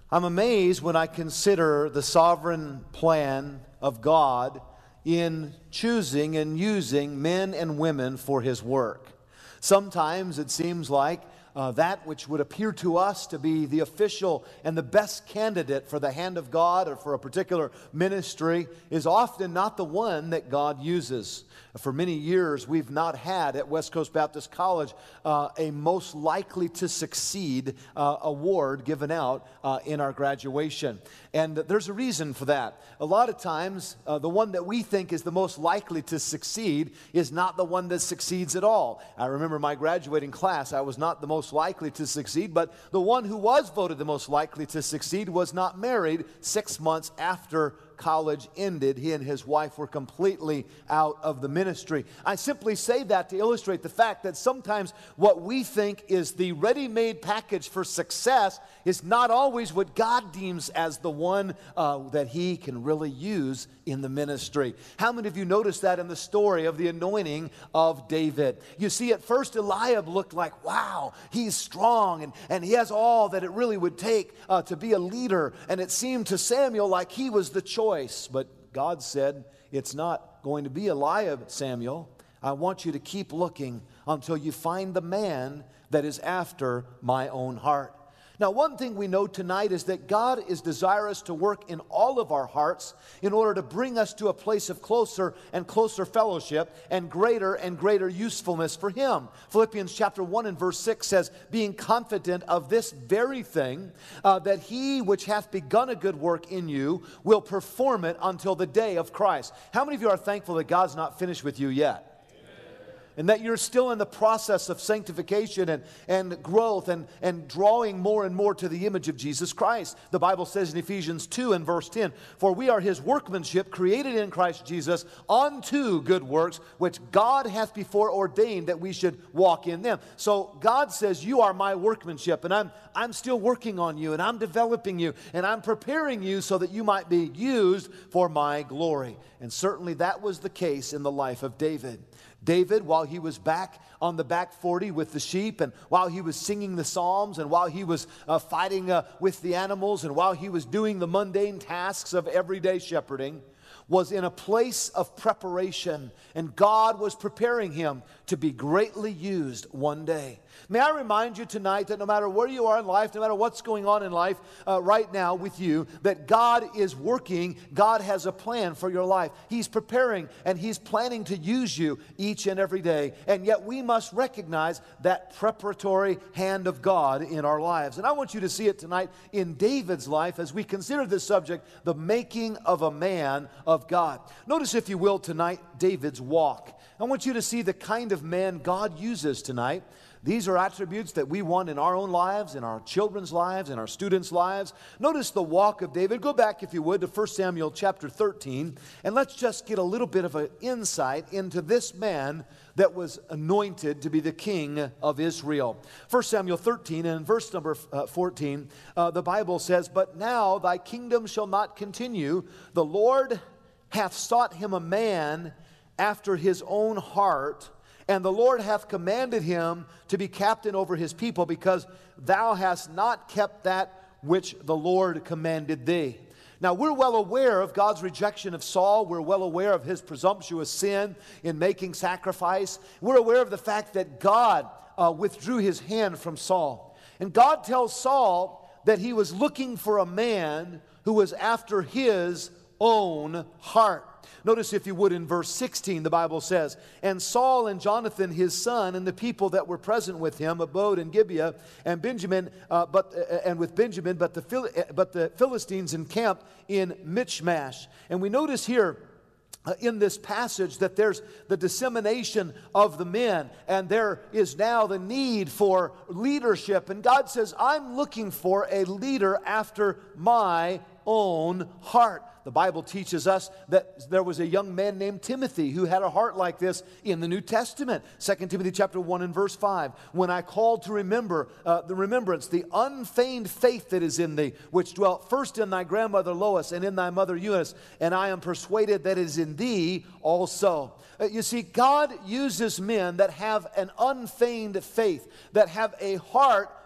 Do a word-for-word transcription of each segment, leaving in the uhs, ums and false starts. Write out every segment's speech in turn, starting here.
I'm amazed when I consider the sovereign plan of God in choosing and using men and women for His work. Sometimes it seems like uh, that which would appear to us to be the official and the best candidate for the hand of God or for a particular ministry is often not the one that God uses. For many years, we've not had at West Coast Baptist College uh, a most likely to succeed uh, award given out uh, in our graduation. And there's a reason for that. A lot of times, uh, the one that we think is the most likely to succeed is not the one that succeeds at all. I remember my graduating class, I was not the most likely to succeed, but the one who was voted the most likely to succeed was not married six months after college ended. He and his wife were completely out of the ministry. I simply say that to illustrate the fact that sometimes what we think is the ready-made package for success is not always what God deems as the one uh, that He can really use in the ministry. How many of you noticed that in the story of the anointing of David? You see, at first Eliab looked like, wow, he's strong and, and he has all that it really would take uh, to be a leader. And it seemed to Samuel like he was the choice. But God said, it's not going to be Eliab, Samuel. I want you to keep looking until you find the man that is after my own heart. Now, one thing we know tonight is that God is desirous to work in all of our hearts in order to bring us to a place of closer and closer fellowship and greater and greater usefulness for Him. Philippians chapter one and verse six says, being confident of this very thing, uh, that He which hath begun a good work in you will perform it until the day of Christ. How many of you are thankful that God's not finished with you yet? And that you're still in the process of sanctification and, and growth and, and drawing more and more to the image of Jesus Christ. The Bible says in Ephesians two and verse ten, for we are His workmanship created in Christ Jesus unto good works, which God hath before ordained that we should walk in them. So God says, you are my workmanship, and I'm, I'm still working on you, and I'm developing you, and I'm preparing you so that you might be used for my glory. And certainly that was the case in the life of David. David, while he was back on the back forty with the sheep, and while he was singing the psalms, and while he was uh, fighting uh, with the animals, and while he was doing the mundane tasks of everyday shepherding, was in a place of preparation, and God was preparing him to be greatly used one day. May I remind you tonight that no matter where you are in life, no matter what's going on in life uh, right now with you, that God is working, God has a plan for your life. He's preparing and He's planning to use you each and every day. And yet we must recognize that preparatory hand of God in our lives. And I want you to see it tonight in David's life as we consider this subject, the making of a man of God. Notice, if you will, tonight, David's walk. I want you to see the kind of man God uses tonight. These are attributes that we want in our own lives, in our children's lives, in our students' lives. Notice the walk of David. Go back, if you would, to First Samuel chapter thirteen, and let's just get a little bit of an insight into this man that was anointed to be the king of Israel. First Samuel thirteen, and in verse number fourteen, uh, the Bible says, but now thy kingdom shall not continue. The Lord hath sought him a man after his own heart, and the Lord hath commanded him to be captain over his people, because thou hast not kept that which the Lord commanded thee. Now, we're well aware of God's rejection of Saul. We're well aware of his presumptuous sin in making sacrifice. We're aware of the fact that God uh, withdrew His hand from Saul. And God tells Saul that He was looking for a man who was after His own heart. Notice, if you would, in verse sixteen, the Bible says, and Saul and Jonathan his son and the people that were present with him abode in Gibeah, and Benjamin, uh, but uh, and with Benjamin, but the Phil- but the Philistines encamped in Michmash. And we notice here Uh, in this passage that there's the dissemination of the men, and there is now the need for leadership. And God says, I'm looking for a leader after my own heart. The Bible teaches us that there was a young man named Timothy who had a heart like this in the New Testament. Second Timothy chapter one and verse five. When I called to remember uh, the remembrance, the unfeigned faith that is in thee, which dwelt first in thy grandmother Lois and in thy mother Eunice, and I am persuaded that it is in thee also. Uh, you see, God uses men that have an unfeigned faith, that have a heart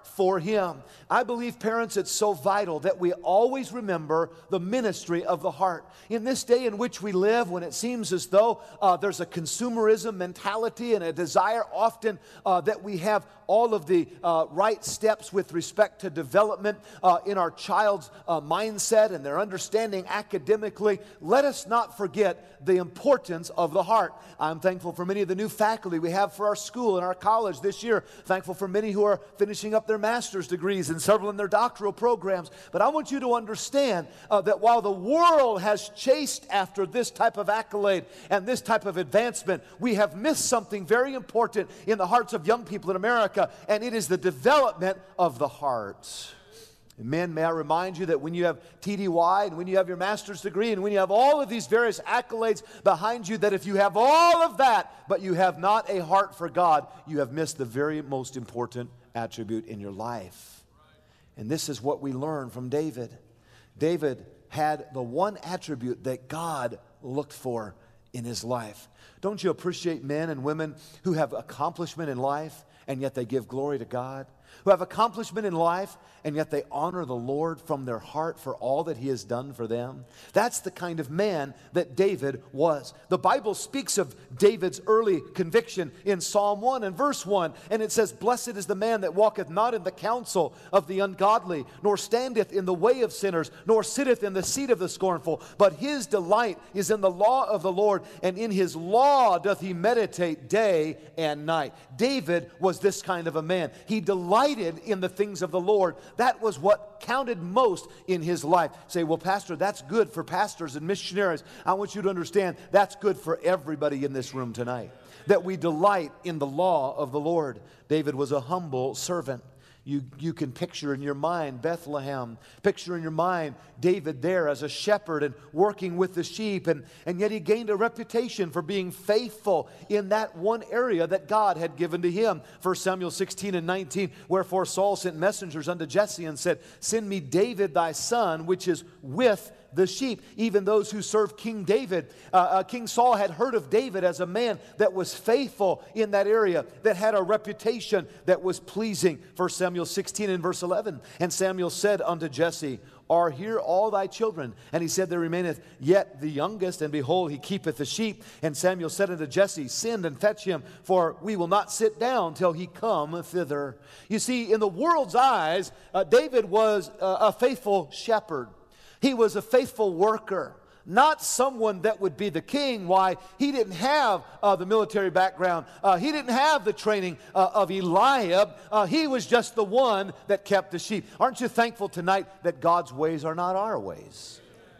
for Him. I believe, parents, it's so vital that we always remember the ministry of the heart. In this day in which we live, when it seems as though uh, there's a consumerism mentality and a desire often uh, that we have all of the uh, right steps with respect to development uh, in our child's uh, mindset and their understanding academically, let us not forget the importance of the heart. I'm thankful for many of the new faculty we have for our school and our college this year. Thankful for many who are finishing up their master's degrees and several in their doctoral programs. But I want you to understand uh, that while the world has chased after this type of accolade and this type of advancement, we have missed something very important in the hearts of young people in America, and it is the development of the heart. Men, may I remind you that when you have T D Y and when you have your master's degree and when you have all of these various accolades behind you, that if you have all of that, but you have not a heart for God, you have missed the very most important attribute in your life. And this is what we learn from David. David had the one attribute that God looked for in his life. Don't you appreciate men and women who have accomplishment in life and yet they give glory to God? Who have accomplishment in life, and yet they honor the Lord from their heart for all that He has done for them? That's the kind of man that David was. The Bible speaks of David's early conviction in Psalm one and verse one, and it says, "Blessed is the man that walketh not in the counsel of the ungodly, nor standeth in the way of sinners, nor sitteth in the seat of the scornful, but his delight is in the law of the Lord, and in His law doth he meditate day and night." David was this kind of a man. He delighted in the things of the Lord. That was what counted most in his life. Say, "Well, Pastor, that's good for pastors and missionaries." I want you to understand that's good for everybody in this room tonight, that we delight in the law of the Lord. David was a humble servant. You, you can picture in your mind Bethlehem, picture in your mind David there as a shepherd and working with the sheep, and, and yet he gained a reputation for being faithful in that one area that God had given to him. First Samuel sixteen and nineteen, "Wherefore Saul sent messengers unto Jesse and said, Send me David thy son, which is with the sheep." Even those who served King David, uh, uh, King Saul had heard of David as a man that was faithful in that area, that had a reputation that was pleasing. First Samuel sixteen and verse eleven, "And Samuel said unto Jesse, Are here all thy children? And he said, There remaineth yet the youngest, and behold, he keepeth the sheep. And Samuel said unto Jesse, Send and fetch him, for we will not sit down till he come thither." You see, in the world's eyes, uh, David was uh, a faithful shepherd. He was a faithful worker, not someone that would be the king. Why? He didn't have uh, the military background. Uh, he didn't have the training uh, of Eliab. Uh, he was just the one that kept the sheep. Aren't you thankful tonight that God's ways are not our ways?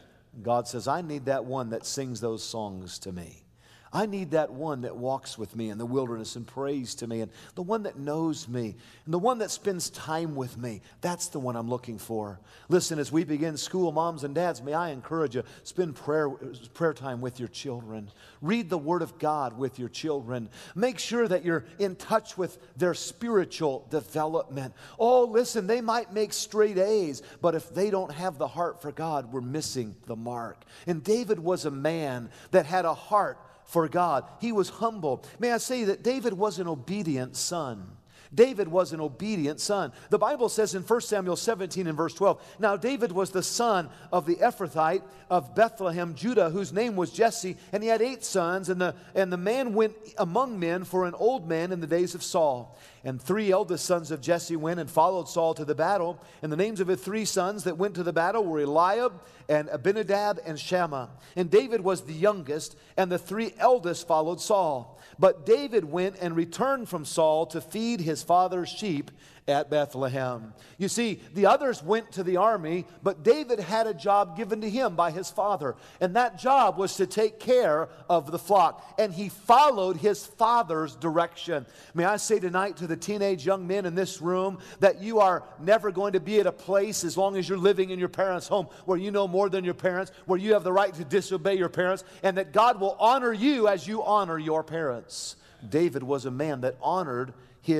God says, "I need that one that sings those songs to me. I need that one that walks with me in the wilderness and prays to me, and the one that knows me, and the one that spends time with me. That's the one I'm looking for." Listen, as we begin school, moms and dads, may I encourage you, spend prayer, prayer time with your children. Read the Word of God with your children. Make sure that you're in touch with their spiritual development. Oh, listen, they might make straight A's, but if they don't have the heart for God, we're missing the mark. And David was a man that had a heart for God. He was humble. May I say that David was an obedient son. David was an obedient son. The Bible says in First Samuel seventeen and verse twelve, "Now David was the son of the Ephrathite of Bethlehem, Judah, whose name was Jesse, and he had eight sons, and the, and the man went among men for an old man in the days of Saul. And three eldest sons of Jesse went and followed Saul to the battle, and the names of his three sons that went to the battle were Eliab and Abinadab and Shammah. And David was the youngest, and the three eldest followed Saul. But David went and returned from Saul to feed his father's sheep at Bethlehem." You see, the others went to the army, but David had a job given to him by his father, and that job was to take care of the flock, and he followed his father's direction. May I say tonight to the teenage young men in this room that you are never going to be at a place, as long as you're living in your parents' home, where you know more than your parents, where you have the right to disobey your parents, and that God will honor you as you honor your parents. David was a man that honored his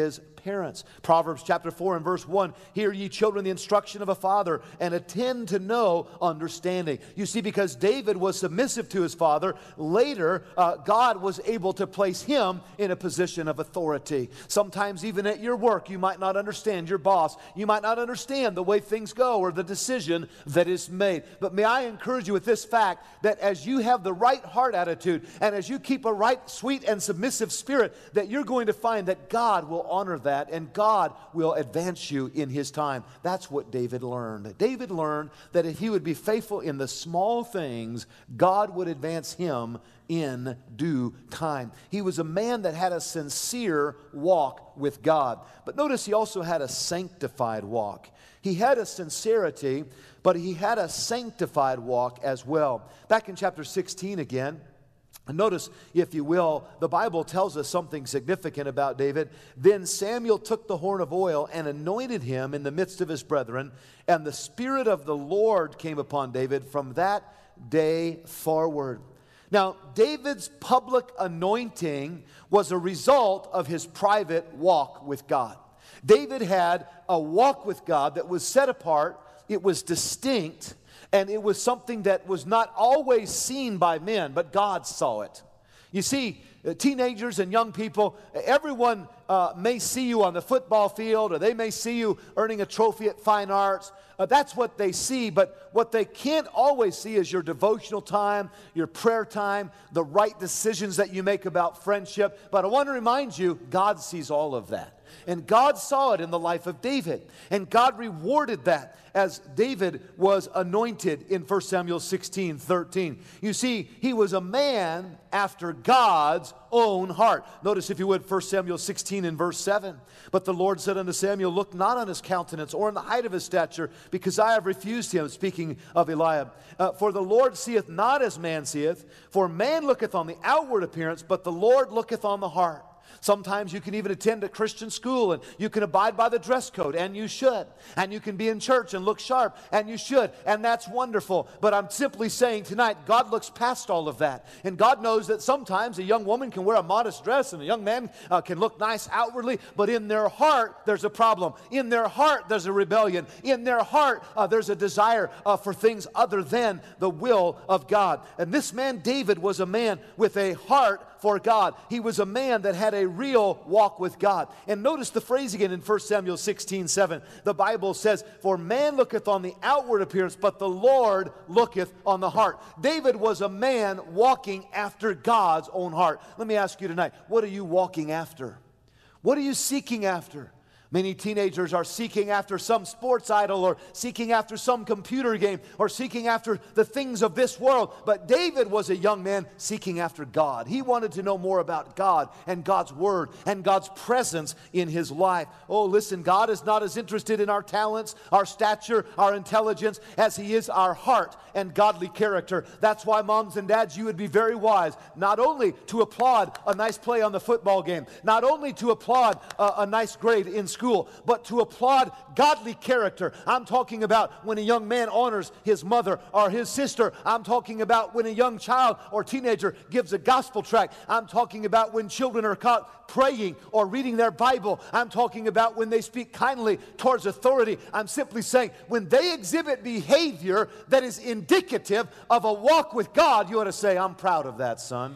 parents. Proverbs chapter four and verse one, hear ye children the instruction of a father, and attend to know understanding. You see, because David was submissive to his father, later uh, God was able to place him in a position of authority. Sometimes even at your work, you might not understand your boss. You might not understand the way things go or the decision that is made. But may I encourage you with this fact, that as you have the right heart attitude, and as you keep a right, sweet, and submissive spirit, that you're going to find that God will honor that, and God will advance you in His time. That's what David learned. David learned that if he would be faithful in the small things, God would advance him in due time. He was a man that had a sincere walk with God. But notice he also had a sanctified walk. He had a sincerity, but he had a sanctified walk as well. Back in chapter sixteen again, notice, if you will, the Bible tells us something significant about David. Then Samuel took the horn of oil and anointed him in the midst of his brethren, and the Spirit of the Lord came upon David from that day forward. Now, David's public anointing was a result of his private walk with God. David had a walk with God that was set apart, it was distinct, and it was something that was not always seen by men, but God saw it. You see, teenagers and young people, everyone uh, may see you on the football field, or they may see you earning a trophy at Fine Arts. Uh, that's what they see, but what they can't always see is your devotional time, your prayer time, the right decisions that you make about friendship. But I want to remind you, God sees all of that. And God saw it in the life of David. And God rewarded that as David was anointed in First Samuel sixteen thirteen. You see, he was a man after God's own heart. Notice, if you would, First Samuel sixteen and verse seven. But the Lord said unto Samuel, look not on his countenance or on the height of his stature, because I have refused him. Speaking of Eliab. Uh, for the Lord seeth not as man seeth, for man looketh on the outward appearance, but the Lord looketh on the heart. Sometimes you can even attend a Christian school and you can abide by the dress code, and you should. And you can be in church and look sharp, and you should. And that's wonderful. But I'm simply saying tonight, God looks past all of that. And God knows that sometimes a young woman can wear a modest dress and a young man uh, can look nice outwardly, but in their heart there's a problem. In their heart there's a rebellion. In their heart uh, there's a desire uh, for things other than the will of God. And this man David was a man with a heart for God. He was a man that had a real walk with God. And notice the phrase again in First Samuel sixteen seven. The Bible says, for man looketh on the outward appearance, but the Lord looketh on the heart. David was a man walking after God's own heart. Let me ask you tonight, what are you walking after? What are you seeking after? Many teenagers are seeking after some sports idol, or seeking after some computer game, or seeking after the things of this world. But David was a young man seeking after God. He wanted to know more about God and God's Word and God's presence in his life. Oh, listen, God is not as interested in our talents, our stature, our intelligence, as He is our heart and godly character. That's why, moms and dads, you would be very wise not only to applaud a nice play on the football game, not only to applaud a, a nice grade in school, School, but to applaud godly character. I'm talking about when a young man honors his mother or his sister. I'm talking about when a young child or teenager gives a gospel tract. I'm talking about when children are caught praying or reading their Bible. I'm talking about when they speak kindly towards authority. I'm simply saying when they exhibit behavior that is indicative of a walk with God, you ought to say, I'm proud of that, son.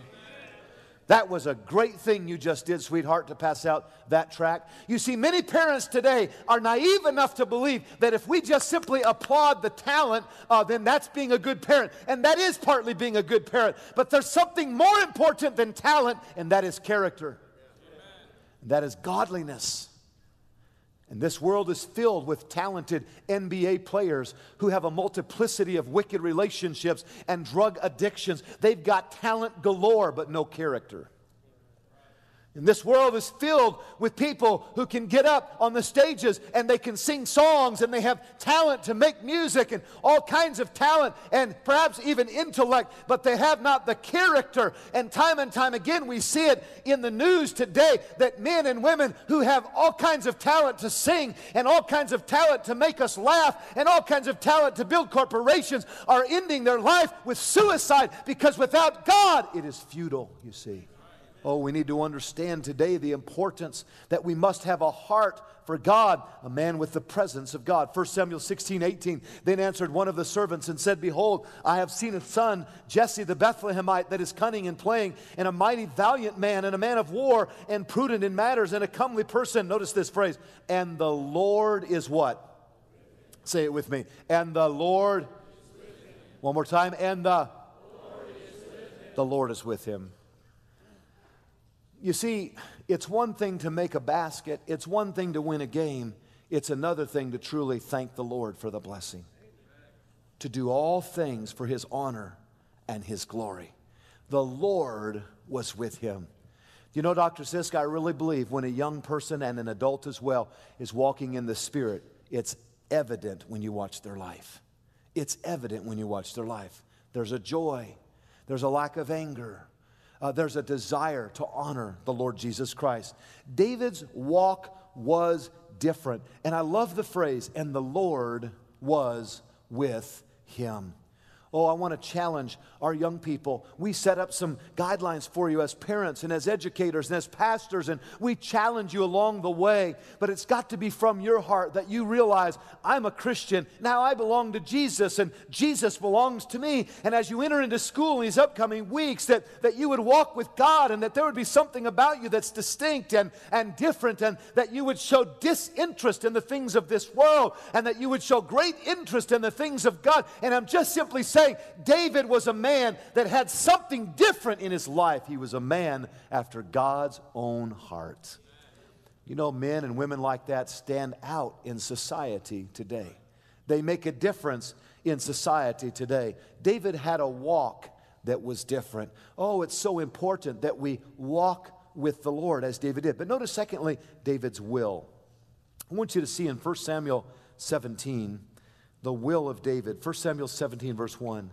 That was a great thing you just did, sweetheart, to pass out that tract. You see, many parents today are naive enough to believe that if we just simply applaud the talent, uh, then that's being a good parent. And that is partly being a good parent. But there's something more important than talent, and that is character. And that is godliness. And this world is filled with talented N B A players who have a multiplicity of wicked relationships and drug addictions. They've got talent galore, but no character. And this world is filled with people who can get up on the stages and they can sing songs and they have talent to make music and all kinds of talent and perhaps even intellect, but they have not the character. And time and time again we see it in the news today that men and women who have all kinds of talent to sing and all kinds of talent to make us laugh and all kinds of talent to build corporations are ending their life with suicide, because without God it is futile, you see. Oh, we need to understand today the importance that we must have a heart for God, a man with the presence of God. First Samuel sixteen, eighteen. Then answered one of the servants and said, Behold, I have seen a son, Jesse the Bethlehemite, that is cunning in playing, and a mighty valiant man, and a man of war, and prudent in matters, and a comely person. Notice this phrase, and the Lord is what? Say it with me. And the Lord, one more time, and the Lord is with him. The Lord is with him. You see, it's one thing to make a basket. It's one thing to win a game. It's another thing to truly thank the Lord for the blessing. To do all things for His honor and His glory. The Lord was with him. You know, Doctor Sisk, I really believe when a young person and an adult as well is walking in the Spirit, it's evident when you watch their life. It's evident when you watch their life. There's a joy. There's a lack of anger. Uh, there's a desire to honor the Lord Jesus Christ. David's walk was different. And I love the phrase, and the Lord was with him. Oh, I want to challenge our young people. We set up some guidelines for you as parents and as educators and as pastors, and we challenge you along the way. But it's got to be from your heart that you realize, I'm a Christian. Now I belong to Jesus, and Jesus belongs to me. And as you enter into school in these upcoming weeks, that, that you would walk with God, and that there would be something about you that's distinct and, and different, and that you would show disinterest in the things of this world, and that you would show great interest in the things of God. And I'm just simply saying, David was a man that had something different in his life. He was a man after God's own heart. You know, men and women like that stand out in society today. They make a difference in society today. David had a walk that was different. Oh, it's so important that we walk with the Lord as David did. But notice, secondly, David's will. I want you to see in First Samuel seventeen, the will of David. First Samuel seventeen, verse one.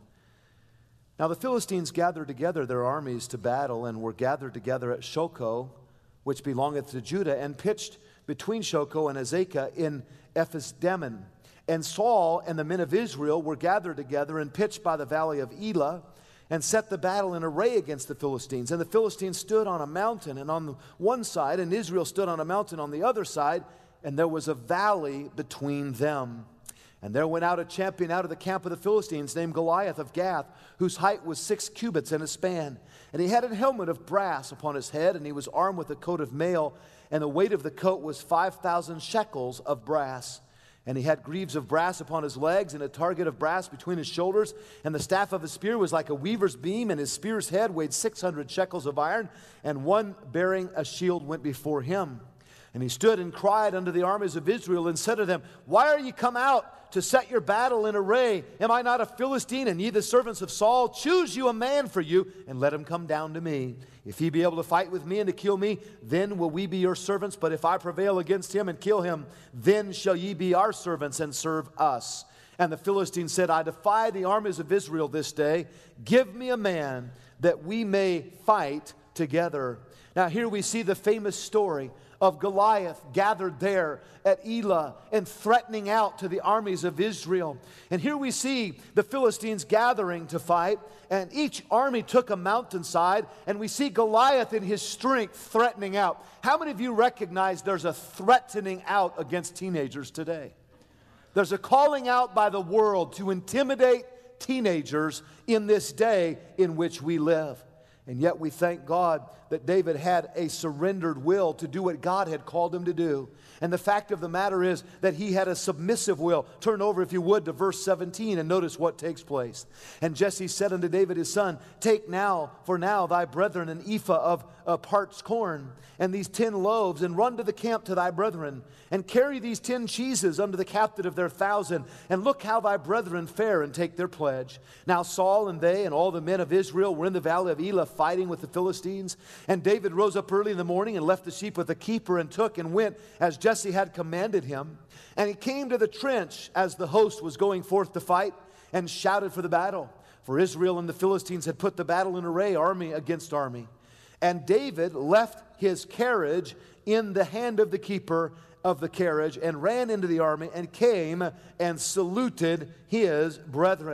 Now the Philistines gathered together their armies to battle, and were gathered together at Shochoh, which belongeth to Judah, and pitched between Shochoh and Azekah in Ephes-dammim. And Saul and the men of Israel were gathered together and pitched by the valley of Elah, and set the battle in array against the Philistines. And the Philistines stood on a mountain and on the one side, and Israel stood on a mountain on the other side, and there was a valley between them. And there went out a champion out of the camp of the Philistines named Goliath of Gath, whose height was six cubits and a span. And he had a helmet of brass upon his head, and he was armed with a coat of mail, and the weight of the coat was five thousand shekels of brass. And he had greaves of brass upon his legs, and a target of brass between his shoulders. And the staff of his spear was like a weaver's beam, and his spear's head weighed six hundred shekels of iron, and one bearing a shield went before him. And he stood and cried unto the armies of Israel, and said to them, Why are ye come out to set your battle in array? Am I not a Philistine, and ye the servants of Saul? Choose you a man for you, and let him come down to me. If he be able to fight with me and to kill me, then will we be your servants. But if I prevail against him and kill him, then shall ye be our servants and serve us. And the Philistine said, I defy the armies of Israel this day. Give me a man that we may fight together. Now here we see the famous story of Goliath gathered there at Elah and threatening out to the armies of Israel. And here we see the Philistines gathering to fight, and each army took a mountainside, and we see Goliath in his strength threatening out. How many of you recognize there's a threatening out against teenagers today? There's a calling out by the world to intimidate teenagers in this day in which we live. And yet we thank God that David had a surrendered will to do what God had called him to do. And the fact of the matter is that he had a submissive will. Turn over, if you would, to verse seventeen and notice what takes place. And Jesse said unto David his son, Take now, for now, thy brethren an ephah of uh, parched corn, and these ten loaves, and run to the camp to thy brethren, and carry these ten cheeses unto the captain of their thousand, and look how thy brethren fare, and take their pledge. Now Saul and they and all the men of Israel were in the valley of Elah fighting with the Philistines. And David rose up early in the morning and left the sheep with the keeper, and took and went as Jesse had commanded him. And he came to the trench as the host was going forth to fight, and shouted for the battle. For Israel and the Philistines had put the battle in array, army against army. And David left his carriage in the hand of the keeper of the carriage, and ran into the army, and came and saluted his brethren.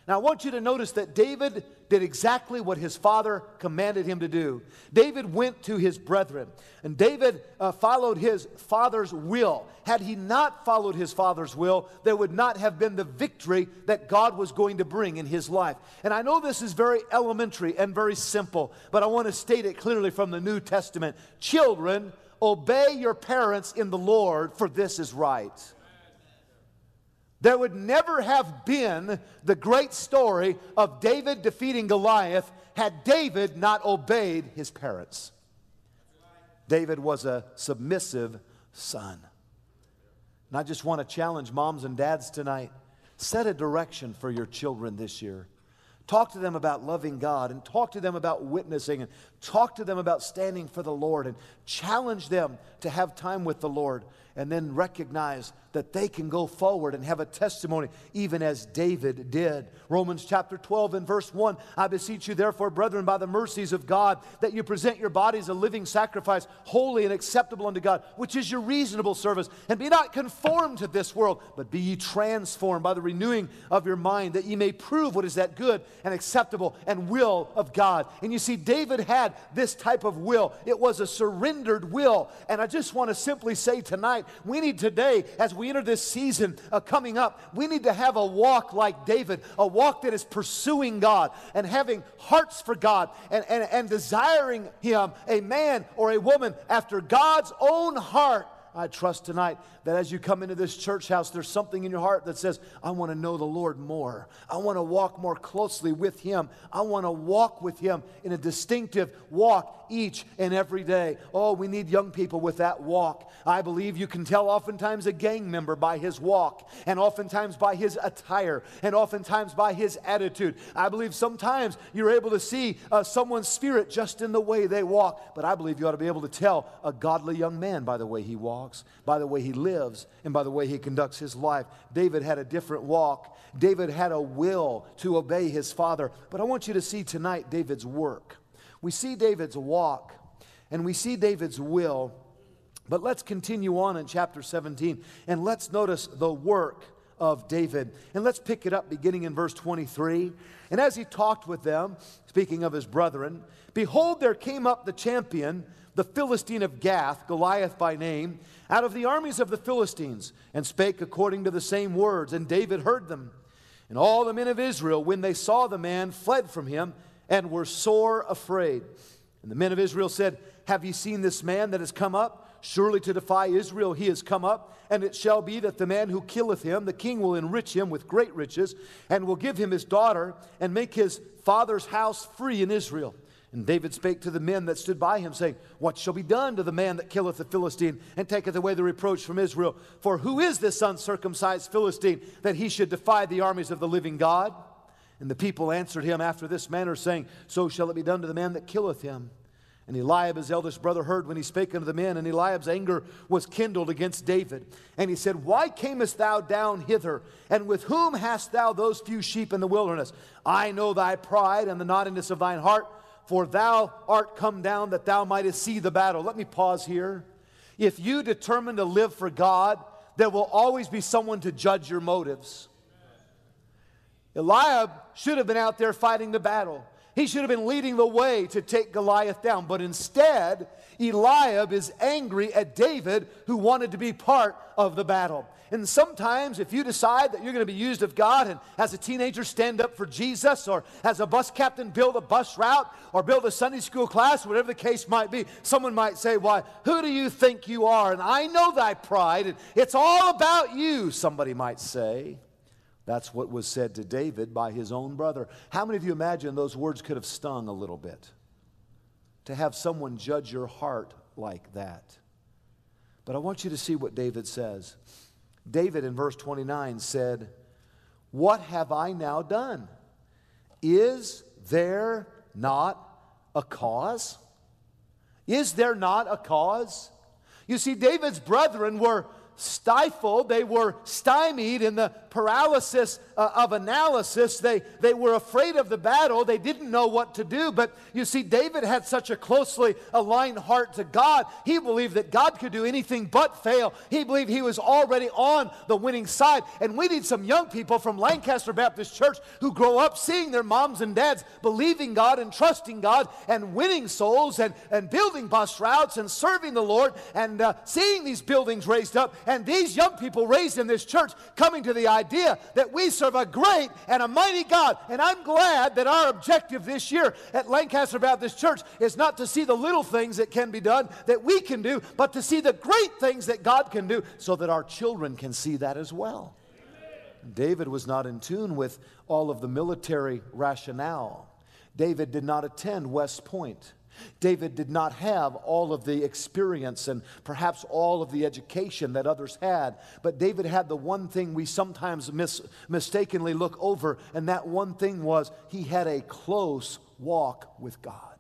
Now, I want you to notice that David did exactly what his father commanded him to do. David went to his brethren, and David uh, followed his father's will. Had he not followed his father's will, there would not have been the victory that God was going to bring in his life. And I know this is very elementary and very simple, but I want to state it clearly from the New Testament. Children, obey your parents in the Lord, for this is right. There would never have been the great story of David defeating Goliath had David not obeyed his parents. David was a submissive son. And I just want to challenge moms and dads tonight. Set a direction for your children this year. Talk to them about loving God, and talk to them about witnessing, and talk to them about standing for the Lord, and challenge them to have time with the Lord, and then recognize that they can go forward and have a testimony even as David did. Romans chapter twelve and verse one, I beseech you therefore, brethren, by the mercies of God, that you present your bodies a living sacrifice, holy and acceptable unto God, which is your reasonable service. And be not conformed to this world, but be ye transformed by the renewing of your mind, that ye may prove what is that good and acceptable and will of God. And you see, David had this type of will. It was a surrendered will. And I just want to simply say tonight, we need today, as we enter this season uh, coming up, we need to have a walk like David, a walk that is pursuing God and having hearts for God and, and, and desiring Him, a man or a woman after God's own heart. I trust tonight that as you come into this church house, there's something in your heart that says, I want to know the Lord more. I want to walk more closely with Him. I want to walk with Him in a distinctive walk each and every day. Oh, we need young people with that walk. I believe you can tell oftentimes a gang member by his walk, and oftentimes by his attire, and oftentimes by his attitude. I believe sometimes you're able to see uh, someone's spirit just in the way they walk, but I believe you ought to be able to tell a godly young man by the way he walks, by the way he lives, and by the way he conducts his life. David had a different walk. David had a will to obey his father. But I want you to see tonight David's work. We see David's walk, and we see David's will. But let's continue on in chapter seventeen, and let's notice the work of David. And let's pick it up beginning in verse twenty-three. And as he talked with them, speaking of his brethren, behold, there came up the champion, the Philistine of Gath, Goliath by name, out of the armies of the Philistines, and spake according to the same words. And David heard them. And all the men of Israel, when they saw the man, fled from him, and were sore afraid. And the men of Israel said, Have ye seen this man that has come up? Surely to defy Israel he has come up. And it shall be that the man who killeth him, the king will enrich him with great riches, and will give him his daughter, and make his father's house free in Israel. And David spake to the men that stood by him, saying, What shall be done to the man that killeth the Philistine, and taketh away the reproach from Israel? For who is this uncircumcised Philistine, that he should defy the armies of the living God? And the people answered him after this manner, saying, So shall it be done to the man that killeth him. And Eliab, his eldest brother, heard when he spake unto the men, and Eliab's anger was kindled against David. And he said, Why camest thou down hither? And with whom hast thou those few sheep in the wilderness? I know thy pride and the naughtiness of thine heart, for thou art come down that thou mightest see the battle. Let me pause here. If you determine to live for God, there will always be someone to judge your motives. Eliab should have been out there fighting the battle. He should have been leading the way to take Goliath down. But instead, Eliab is angry at David, who wanted to be part of the battle. And sometimes if you decide that you're going to be used of God, and as a teenager stand up for Jesus, or as a bus captain build a bus route, or build a Sunday school class, whatever the case might be, someone might say, Why, who do you think you are? And I know thy pride, and it's all about you, somebody might say. That's what was said to David by his own brother. How many of you imagine those words could have stung a little bit? To have someone judge your heart like that. But I want you to see what David says. David in verse twenty-nine said, What have I now done? Is there not a cause? Is there not a cause? You see, David's brethren were stifled. They were stymied in the paralysis uh, of analysis. They, they were afraid of the battle. They didn't know what to do. But you see, David had such a closely aligned heart to God. He believed that God could do anything but fail. He believed he was already on the winning side. And we need some young people from Lancaster Baptist Church who grow up seeing their moms and dads believing God and trusting God and winning souls and, and building bus routes and serving the Lord and uh, seeing these buildings raised up. And these young people raised in this church coming to the idea that we serve a great and a mighty God. And I'm glad that our objective this year at Lancaster Baptist Church is not to see the little things that can be done, that we can do, but to see the great things that God can do so that our children can see that as well. Amen. David was not in tune with all of the military rationale. David did not attend West Point. David did not have all of the experience and perhaps all of the education that others had. But David had the one thing we sometimes mis- mistakenly look over, and that one thing was he had a close walk with God.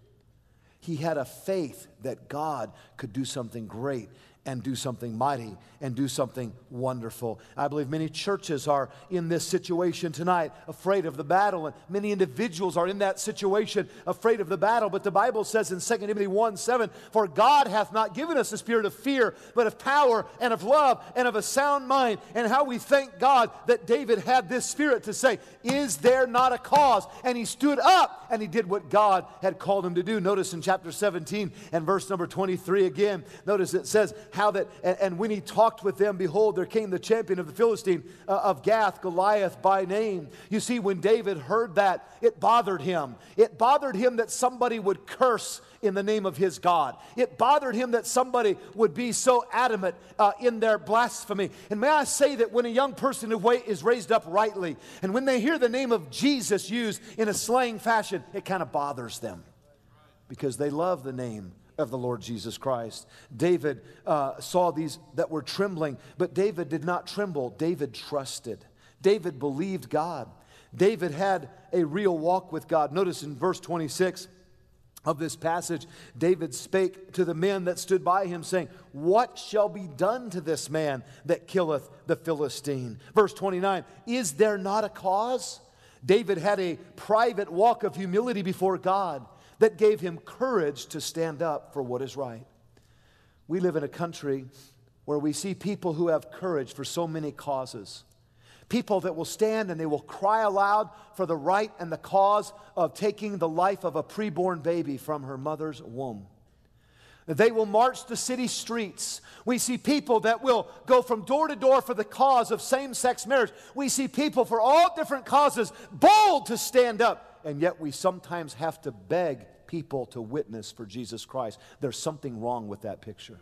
He had a faith that God could do something great and do something mighty and do something wonderful. I believe many churches are in this situation tonight, afraid of the battle, and many individuals are in that situation, afraid of the battle. But the Bible says in Second Timothy one seven, "For God hath not given us a spirit of fear, but of power and of love and of a sound mind." And how we thank God that David had this spirit to say, "Is there not a cause?" And he stood up and he did what God had called him to do. Notice in chapter seventeen and verse number twenty-three again, notice it says how that, and, and when he talked with them, behold, there came the champion of the Philistine uh, of Gath, Goliath by name. You see, when David heard that, it bothered him. It bothered him that somebody would curse in the name of his God. It bothered him that somebody would be so adamant uh, in their blasphemy. And may I say that when a young person is raised up rightly, and when they hear the name of Jesus used in a slang fashion, it kind of bothers them because they love the name of the Lord Jesus Christ. David uh, saw these that were trembling, but David did not tremble. David trusted. David believed God. David had a real walk with God. Notice in verse twenty-six of this passage, David spake to the men that stood by him, saying, "What shall be done to this man that killeth the Philistine?" Verse twenty-nine, "Is there not a cause?" David had a private walk of humility before God that gave him courage to stand up for what is right. We live in a country where we see people who have courage for so many causes. People that will stand and they will cry aloud for the right and the cause of taking the life of a preborn baby from her mother's womb. They will march the city streets. We see people that will go from door to door for the cause of same-sex marriage. We see people for all different causes bold to stand up. And yet we sometimes have to beg people to witness for Jesus Christ. There's something wrong with that picture.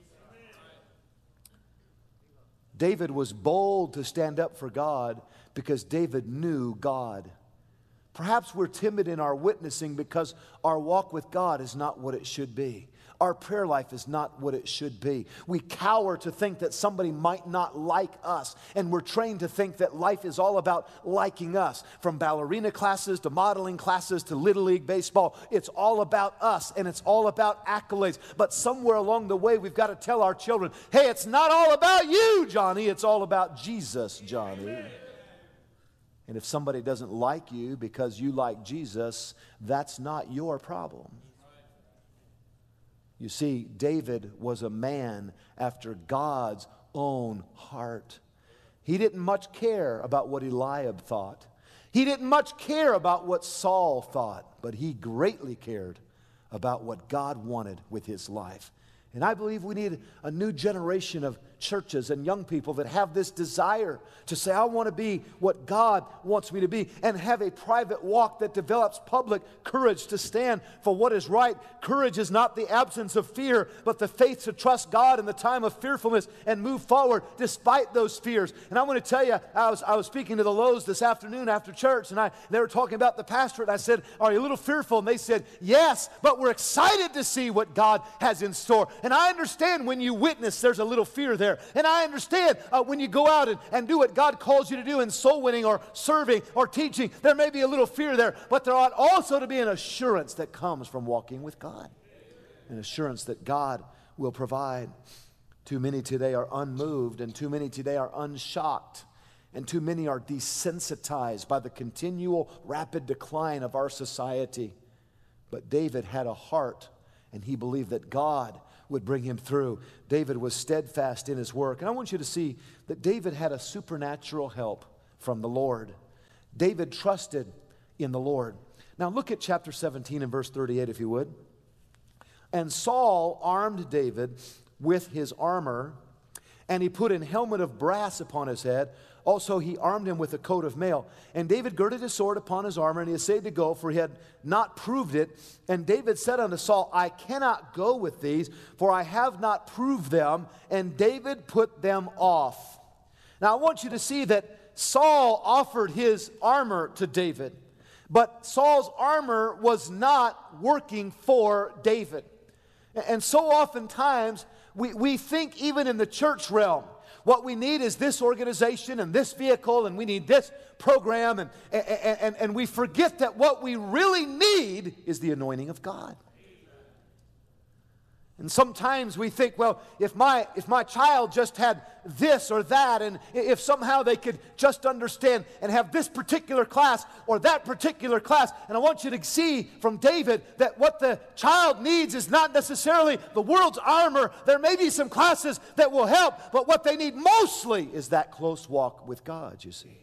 David was bold to stand up for God because David knew God. Perhaps we're timid in our witnessing because our walk with God is not what it should be. Our prayer life is not what it should be. We cower to think that somebody might not like us, and we're trained to think that life is all about liking us. From ballerina classes to modeling classes to Little League baseball, it's all about us, and it's all about accolades. But somewhere along the way, we've got to tell our children, hey, it's not all about you, Johnny. It's all about Jesus, Johnny. And if somebody doesn't like you because you like Jesus, that's not your problem. You see, David was a man after God's own heart. He didn't much care about what Eliab thought. He didn't much care about what Saul thought, but he greatly cared about what God wanted with his life. And I believe we need a new generation of churches and young people that have this desire to say, I want to be what God wants me to be, and have a private walk that develops public courage to stand for what is right. Courage is not the absence of fear, but the faith to trust God in the time of fearfulness and move forward despite those fears. And I want to tell you, I was, I was speaking to the Lowe's this afternoon after church, and I, they were talking about the pastorate. I said, are you a little fearful? And they said, yes, but we're excited to see what God has in store. And I understand when you witness, there's a little fear there. And I understand uh, when you go out and, and do what God calls you to do in soul winning or serving or teaching, there may be a little fear there, but there ought also to be an assurance that comes from walking with God. An assurance that God will provide. Too many today are unmoved, and too many today are unshocked, and too many are desensitized by the continual rapid decline of our society. But David had a heart, and he believed that God would bring him through. David was steadfast in his work. And I want you to see that David had a supernatural help from the Lord. David trusted in the Lord. Now look at chapter seventeen and verse thirty-eight, if you would. And Saul armed David with his armor, and he put an helmet of brass upon his head. Also he armed him with a coat of mail. And David girded his sword upon his armor, and he essayed to go, for he had not proved it. And David said unto Saul, I cannot go with these, for I have not proved them. And David put them off. Now I want you to see that Saul offered his armor to David, but Saul's armor was not working for David. And so oftentimes, we, we think even in the church realm, what we need is this organization and this vehicle, and we need this program, and, and, and, and we forget that what we really need is the anointing of God. And sometimes we think, well, if my, if my child just had this or that, and if somehow they could just understand and have this particular class or that particular class. And I want you to see from David that what the child needs is not necessarily the world's armor. There may be some classes that will help, but what they need mostly is that close walk with God, you see.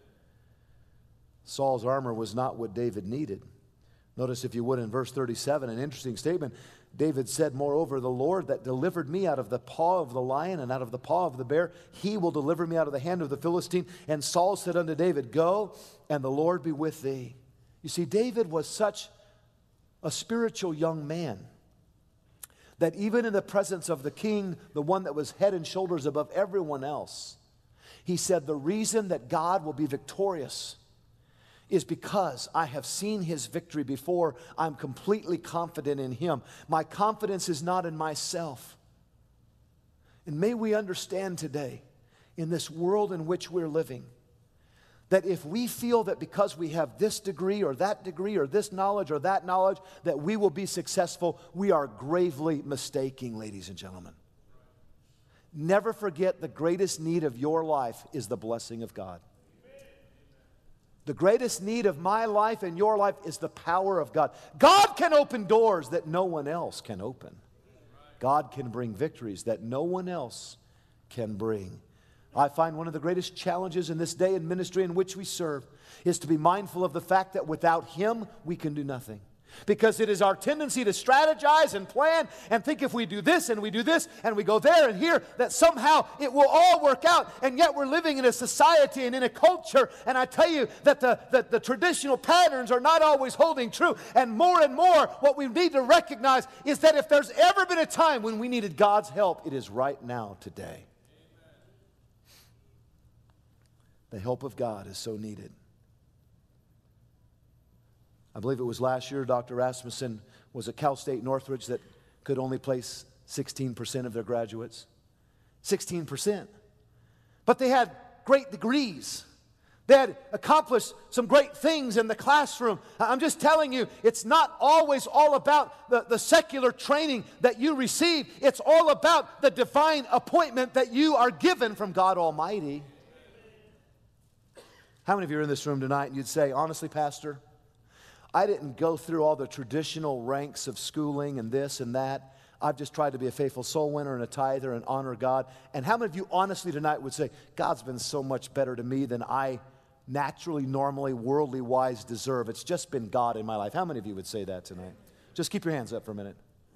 Saul's armor was not what David needed. Notice, if you would, in verse thirty-seven, an interesting statement. David said, moreover, the Lord that delivered me out of the paw of the lion and out of the paw of the bear, he will deliver me out of the hand of the Philistine. And Saul said unto David, go, and the Lord be with thee. You see, David was such a spiritual young man that even in the presence of the king, the one that was head and shoulders above everyone else, he said, the reason that God will be victorious is because I have seen his victory before. I'm completely confident in him. My confidence is not in myself. And may we understand today, in this world in which we're living, that if we feel that because we have this degree or that degree or this knowledge or that knowledge, that we will be successful, we are gravely mistaking, ladies and gentlemen. Never forget, the greatest need of your life is the blessing of God. The greatest need of my life and your life is the power of God. God can open doors that no one else can open. God can bring victories that no one else can bring. I find one of the greatest challenges in this day in ministry in which we serve is to be mindful of the fact that without him, we can do nothing. Because it is our tendency to strategize and plan and think if we do this and we do this and we go there and here, that somehow it will all work out. And yet we're living in a society and in a culture, and I tell you that the, that the traditional patterns are not always holding true. And more and more, what we need to recognize is that if there's ever been a time when we needed God's help, it is right now, today. The help of God is so needed. I believe it was last year, Doctor Rasmussen was at Cal State Northridge that could only place sixteen percent of their graduates. sixteen percent. But they had great degrees. They had accomplished some great things in the classroom. I'm just telling you, it's not always all about the, the secular training that you receive. It's all about the divine appointment that you are given from God Almighty. How many of you are in this room tonight and you'd say, honestly, Pastor, I didn't go through all the traditional ranks of schooling and this and that. I've just tried to be a faithful soul winner and a tither and honor God. And how many of you honestly tonight would say, God's been so much better to me than I naturally, normally, worldly wise deserve. It's just been God in my life. How many of you would say that tonight? Just keep your hands up for a minute.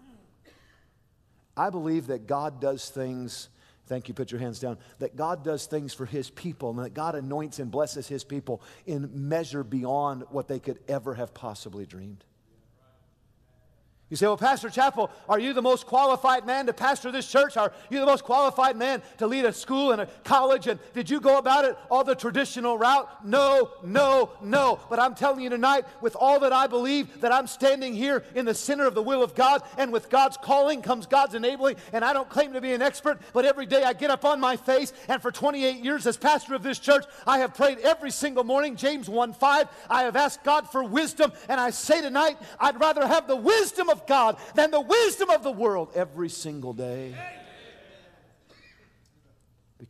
I believe that God does things, thank you, put your hands down, that God does things for his people and that God anoints and blesses his people in measure beyond what they could ever have possibly dreamed. You say, well, Pastor Chappell, are you the most qualified man to pastor this church? Are you the most qualified man to lead a school and a college? And did you go about it all the traditional route? No, no, no. But I'm telling you tonight, with all that I believe, that I'm standing here in the center of the will of God, and with God's calling comes God's enabling. And I don't claim to be an expert, but every day I get up on my face, and for twenty-eight years as pastor of this church, I have prayed every single morning, James one five. I have asked God for wisdom, and I say tonight, I'd rather have the wisdom of God than the wisdom of the world every single day.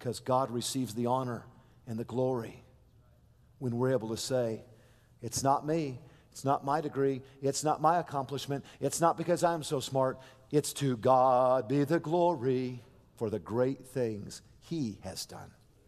because God receives the honor and the glory when we're able to say, it's not me, it's not my degree, it's not my accomplishment, it's not because I'm so smart, it's to God be the glory for the great things He has done.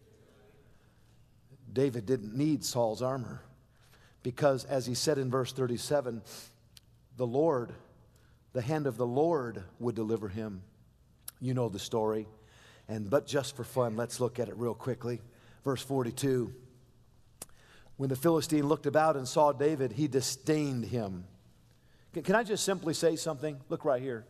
David didn't need Saul's armor because, as he said in verse thirty-seven, the Lord, the hand of the Lord would deliver him. You know the story. And but just for fun, let's look at it real quickly. Verse forty-two. When the Philistine looked about and saw David, he disdained him. Can, can I just simply say something? Look right here.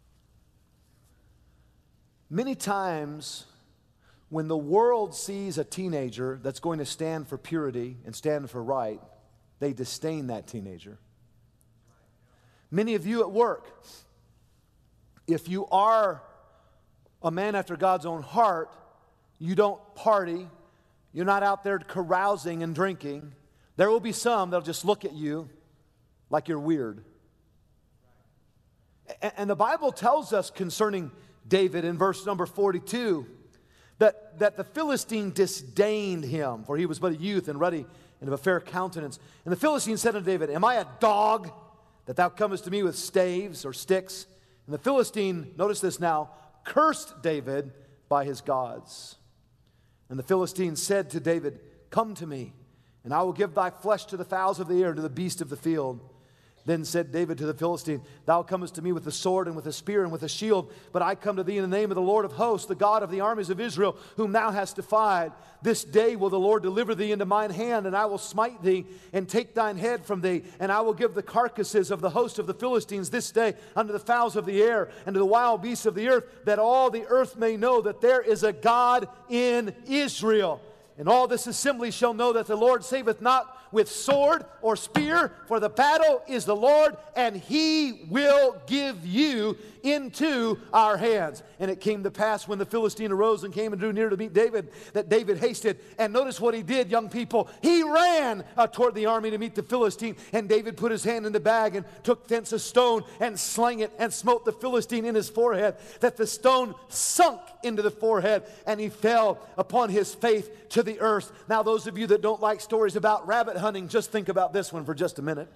Many times when the world sees a teenager that's going to stand for purity and stand for right, they disdain that teenager. Many of you at work, if you are a man after God's own heart, you don't party, you're not out there carousing and drinking, there will be some that'll just look at you like you're weird. And the Bible tells us concerning David in verse number forty-two that, that the Philistine disdained him, for he was but a youth and ruddy and of a fair countenance. And the Philistine said unto David, am I a dog that thou comest to me with staves or sticks? And the Philistine, notice this now, cursed David by his gods. And the Philistine said to David, come to me, and I will give thy flesh to the fowls of the air and to the beasts of the field. Then said David to the Philistine, thou comest to me with a sword and with a spear and with a shield, but I come to thee in the name of the Lord of hosts, the God of the armies of Israel, whom thou hast defied. This day will the Lord deliver thee into mine hand, and I will smite thee and take thine head from thee, and I will give the carcasses of the host of the Philistines this day unto the fowls of the air and to the wild beasts of the earth, that all the earth may know that there is a God in Israel. And all this assembly shall know that the Lord saveth not with sword or spear, for the battle is the Lord, and He will give you into our hands. And it came to pass when the Philistine arose and came and drew near to meet David, that David hasted. And notice what he did, young people. He ran uh, toward the army to meet the Philistine. And David put his hand in the bag and took thence a stone and slang it and smote the Philistine in his forehead, that the stone sunk into the forehead, and he fell upon his face to the earth. Now, those of you that don't like stories about rabbit hunting, just think about this one for just a minute.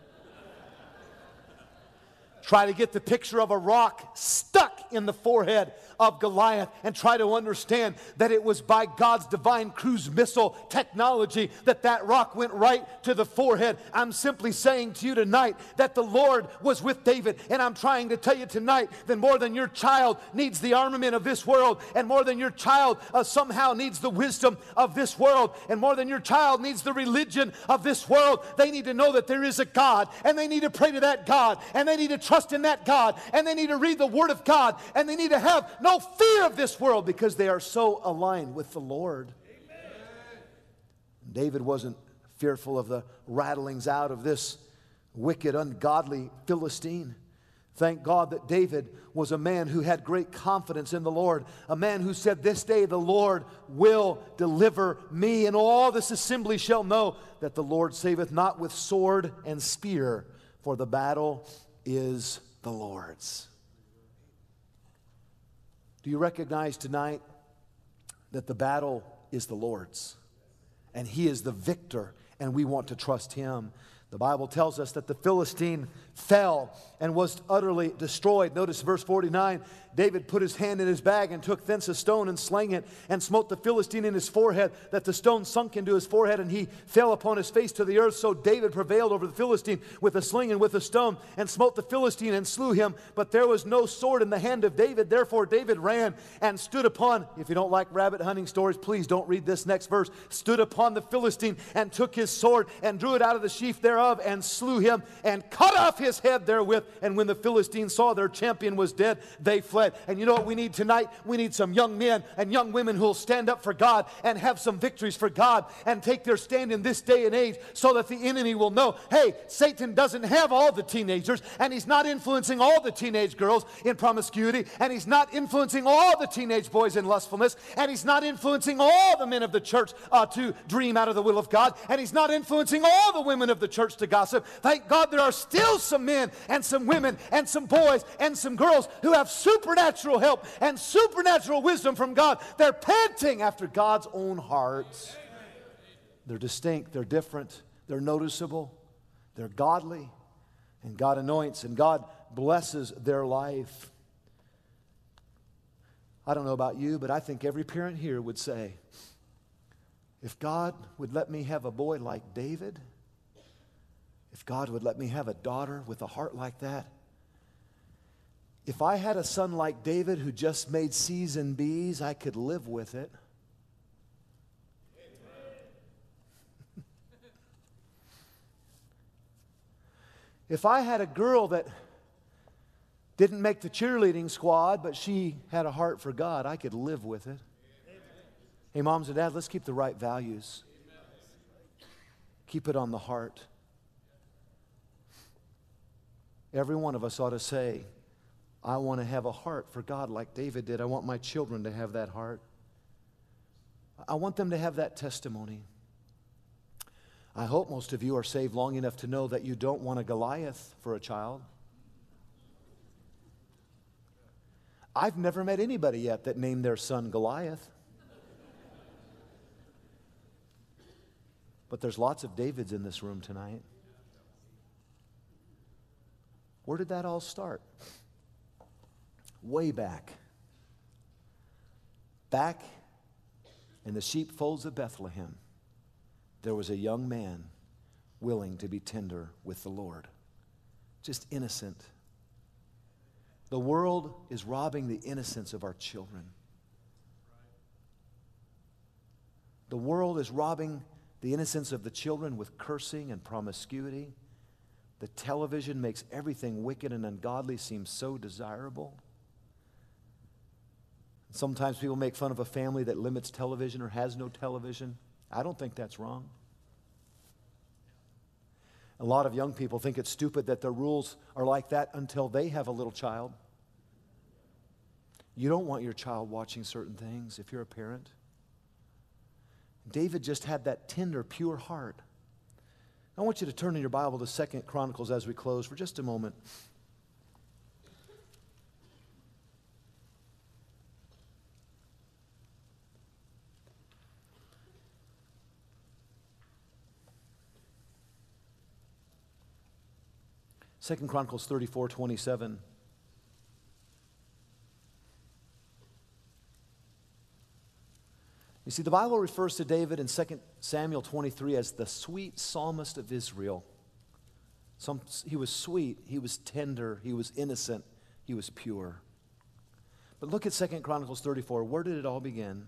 Try to get the picture of a rock stuck in the forehead of Goliath and try to understand that it was by God's divine cruise missile technology that that rock went right to the forehead. I'm simply saying to you tonight that the Lord was with David, and I'm trying to tell you tonight that more than your child needs the armament of this world, and more than your child uh, somehow needs the wisdom of this world, and more than your child needs the religion of this world, they need to know that there is a God, and they need to pray to that God, and they need to trust in that God, and they need to read the Word of God, and they need to have no fear of this world because they are so aligned with the Lord. Amen. David wasn't fearful of the rattlings out of this wicked, ungodly Philistine. Thank God that David was a man who had great confidence in the Lord, a man who said, this day the Lord will deliver me, and all this assembly shall know that the Lord saveth not with sword and spear, for the battle is the Lord's. Do you recognize tonight that the battle is the Lord's, and He is the victor, and we want to trust Him? The Bible tells us that the Philistine fell and was utterly destroyed. Notice verse forty-nine. David put his hand in his bag and took thence a stone and slang it and smote the Philistine in his forehead, that the stone sunk into his forehead and he fell upon his face to the earth. So David prevailed over the Philistine with a sling and with a stone and smote the Philistine and slew him. But there was no sword in the hand of David. Therefore David ran and stood upon, if you don't like rabbit hunting stories, please don't read this next verse, stood upon the Philistine and took his sword and drew it out of the sheath thereof and slew him and cut off his head therewith. And when the Philistines saw their champion was dead, they fled. And you know what we need tonight? We need some young men and young women who will stand up for God and have some victories for God and take their stand in this day and age so that the enemy will know, hey, Satan doesn't have all the teenagers, and he's not influencing all the teenage girls in promiscuity, and he's not influencing all the teenage boys in lustfulness, and he's not influencing all the men of the church uh, to dream out of the will of God, and he's not influencing all the women of the church church to gossip. Thank God there are still some men and some women and some boys and some girls who have supernatural help and supernatural wisdom from God. They're panting after God's own heart. They're distinct, they're different, they're noticeable, they're godly, and God anoints and God blesses their life. I don't know about you, but I think every parent here would say, if God would let me have a boy like David, if God would let me have a daughter with a heart like that, if I had a son like David who just made C's and B's, I could live with it. If I had a girl that didn't make the cheerleading squad, but she had a heart for God, I could live with it. Amen. Hey, moms and dads, let's keep the right values. Amen. Keep it on the heart. Every one of us ought to say, I want to have a heart for God like David did. I want my children to have that heart. I want them to have that testimony. I hope most of you are saved long enough to know that you don't want a Goliath for a child. I've never met anybody yet that named their son Goliath. But there's lots of Davids in this room tonight. Where did that all start? Way back. Back in the sheepfolds of Bethlehem, there was a young man willing to be tender with the Lord. Just innocent. The world is robbing the innocence of our children. The world is robbing the innocence of the children with cursing and promiscuity. The television makes everything wicked and ungodly seem so desirable. Sometimes people make fun of a family that limits television or has no television. I don't think that's wrong. A lot of young people think it's stupid that the rules are like that until they have a little child. You don't want your child watching certain things if you're a parent. David just had that tender, pure heart. I want you to turn in your Bible to Second Chronicles as we close for just a moment. Second Chronicles thirty-four twenty-seven. You see, the Bible refers to David in Second Samuel twenty-three as the sweet psalmist of Israel. Some, he was sweet, he was tender, he was innocent, he was pure. But look at Second Chronicles thirty-four. Where did it all begin?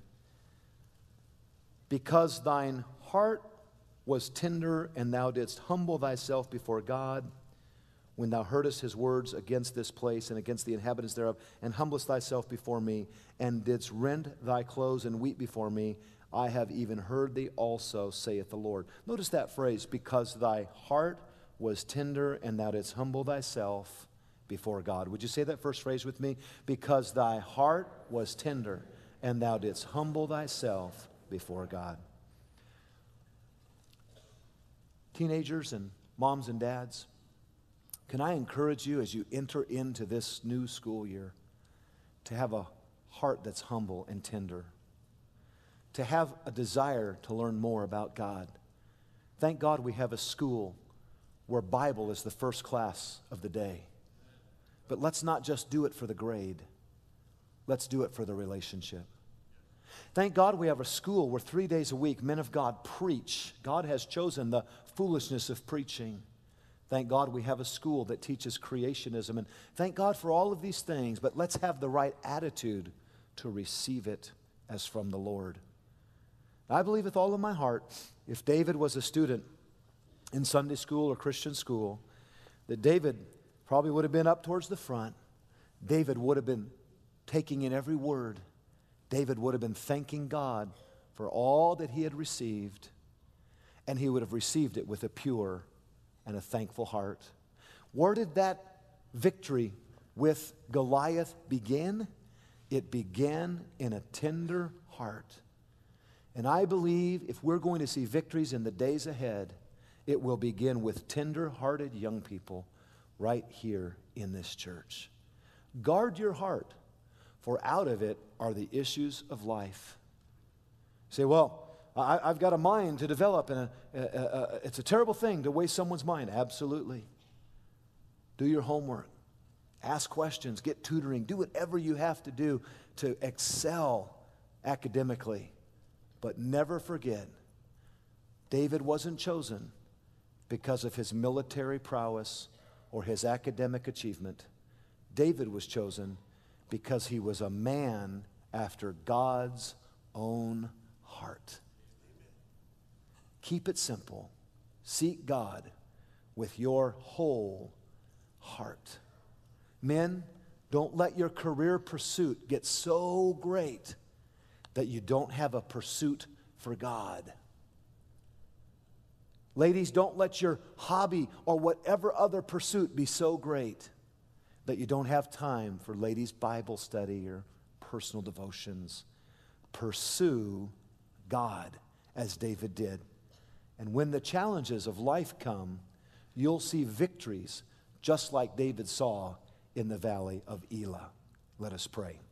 Because thine heart was tender, and thou didst humble thyself before God, when thou heardest his words against this place and against the inhabitants thereof, and humblest thyself before me, and didst rend thy clothes and weep before me, I have even heard thee also, saith the Lord. Notice that phrase, because thy heart was tender, and thou didst humble thyself before God. Would you say that first phrase with me? Because thy heart was tender, and thou didst humble thyself before God. Teenagers and moms and dads, can I encourage you as you enter into this new school year to have a heart that's humble and tender, to have a desire to learn more about God. Thank God we have a school where Bible is the first class of the day. But let's not just do it for the grade. Let's do it for the relationship. Thank God we have a school where three days a week men of God preach. God has chosen the foolishness of preaching. Thank God we have a school that teaches creationism. And thank God for all of these things, but let's have the right attitude to receive it as from the Lord. I believe with all of my heart, if David was a student in Sunday school or Christian school, that David probably would have been up towards the front. David would have been taking in every word. David would have been thanking God for all that he had received, and he would have received it with a pure and a thankful heart. Where did that victory with Goliath begin? It began in a tender heart. And I believe if we're going to see victories in the days ahead, It will begin with tender-hearted young people right here in this church. Guard your heart, for out of it are the issues of life. You say, well, I, I've got a mind to develop, and a, a, a, it's a terrible thing to waste someone's mind. Absolutely. Do your homework. Ask questions. Get tutoring. Do whatever you have to do to excel academically. But never forget, David wasn't chosen because of his military prowess or his academic achievement. David was chosen because he was a man after God's own heart. Keep it simple. Seek God with your whole heart. Men, don't let your career pursuit get so great that you don't have a pursuit for God. Ladies, don't let your hobby or whatever other pursuit be so great that you don't have time for ladies' Bible study or personal devotions. Pursue God as David did. And when the challenges of life come, you'll see victories just like David saw in the valley of Elah. Let us pray.